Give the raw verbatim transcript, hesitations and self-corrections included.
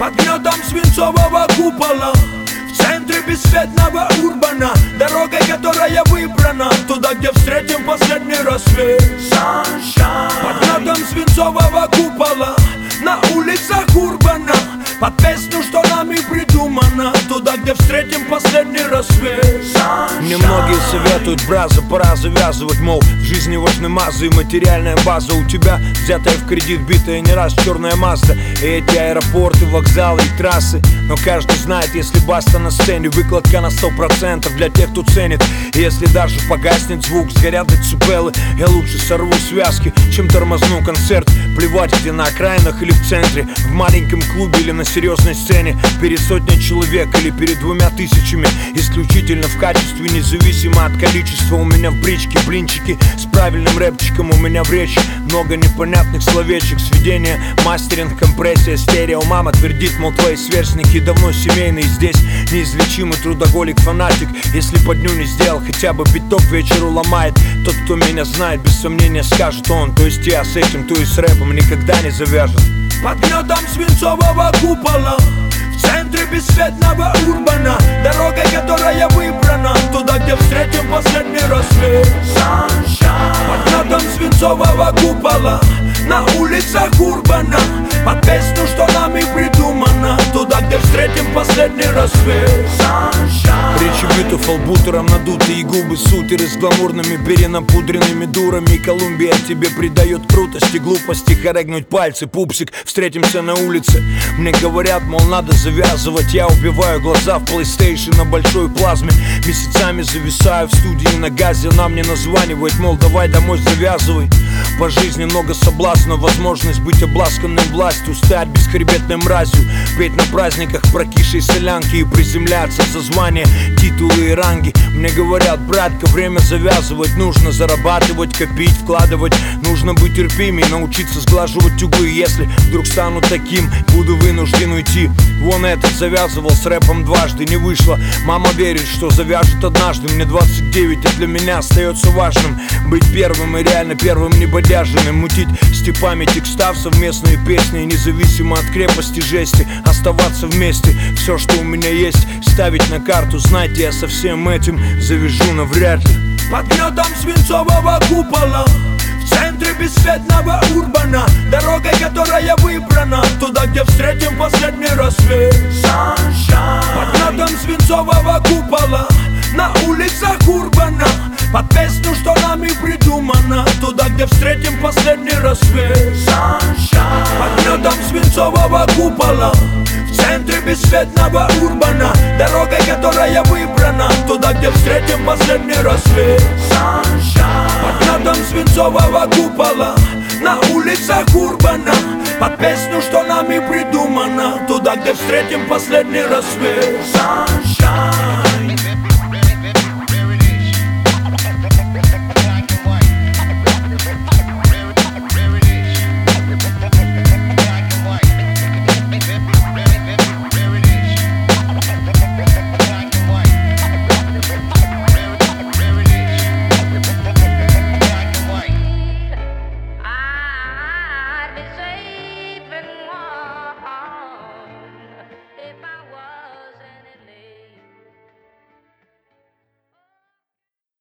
Под гнетом свинцового купола, в центре бесцветного урбана, дорогой, которая выбрана, туда, где встретим последний рассвет. Под гнетом свинцового купола, на улицах урбана, под песню, что нами придумано, туда, где встретим последний рассвет. Мне многие советуют, браза, пора завязывать, мол, в жизни важны мазы и материальная база. У тебя взятая в кредит, битая не раз черная Мазда, и эти аэропорты, вокзалы и трассы. Но каждый знает, если баста на сцене, выкладка на сто процентов для тех, кто ценит. И если даже погаснет звук, сгорят децибелы, я лучше сорву связки, чем тормозну концерт. Плевать, где на окраинах или в центре, в маленьком клубе или на серьезной сцене, перед сотней человек или перед двумя тысячами. Исключительно в качестве, независимо от количества. У меня в бричке блинчики с правильным рэпчиком, у меня в речи много непонятных словечек. Сведение, мастеринг, компрессия, стерео. Мама твердит, мол, твои сверстники давно семейные. Здесь неизлечимый трудоголик, фанатик. Если по дню не сделал, хотя бы биток вечеру ломает. Тот, кто меня знает, без сомнения скажет он. То есть я с этим, то и с рэпом никогда не завяжет. Под гнетом свинцового купола, в центре бесцветного урбана, дорогой, которая выбрана, туда, где встретим последний рассвет. Под гнетом свинцового купола, на улицах урбана, под песню, что нами придумано, туда, где встретим последний рассвет. Речи битов албутером надутые, и губы сутеры с гламурными перенапудренными дурами. И Колумбия тебе придает крутости, глупости, хорегнуть пальцы, пупсик, встретимся на улице. Мне говорят, мол, надо завязывать. Я убиваю глаза в PlayStation на большой плазме. Месяцами зависаю в студии на газе. Она мне названивает, мол, давай домой завязывай. По жизни много соблазна, возможность быть обласканным властью, стать бесхребетной мразью, петь на праздниках прокисшей солянки и приземляться за звания, титулы и ранги. Мне говорят, братка, время завязывать, нужно зарабатывать, копить, вкладывать. Нужно быть терпимей, научиться сглаживать углы. Если вдруг стану таким, буду вынужден уйти. Вон этот завязывал с рэпом дважды, не вышло. Мама верит, что завяжет однажды. Мне двадцать девять, и для меня остается важным быть первым и реально первым небодяженным. Мутить степами текстав совместные песни, независимо от крепости жести, оставаться вместе. Все, что у меня есть, ставить на карту. Знаете, я со всем этим завяжу навряд ли. Под гнетом свинцового купола, в центре бесцветного урбана, дорогой, которая выбрана, туда, где встретим последний рассвет. Под гнетом свинцового купола, на улицах урбана, под песню, что нами придумано, туда, где встретим последний рассвет. Под гнетом свинцового купола, в центре бесцветного урбана, дорогой, которая выбрана, туда, где встретим последний рассвет. Под гнетом свинцового купола, на улицах урбана, под песню, что нами придумано, туда, где встретим последний рассвет.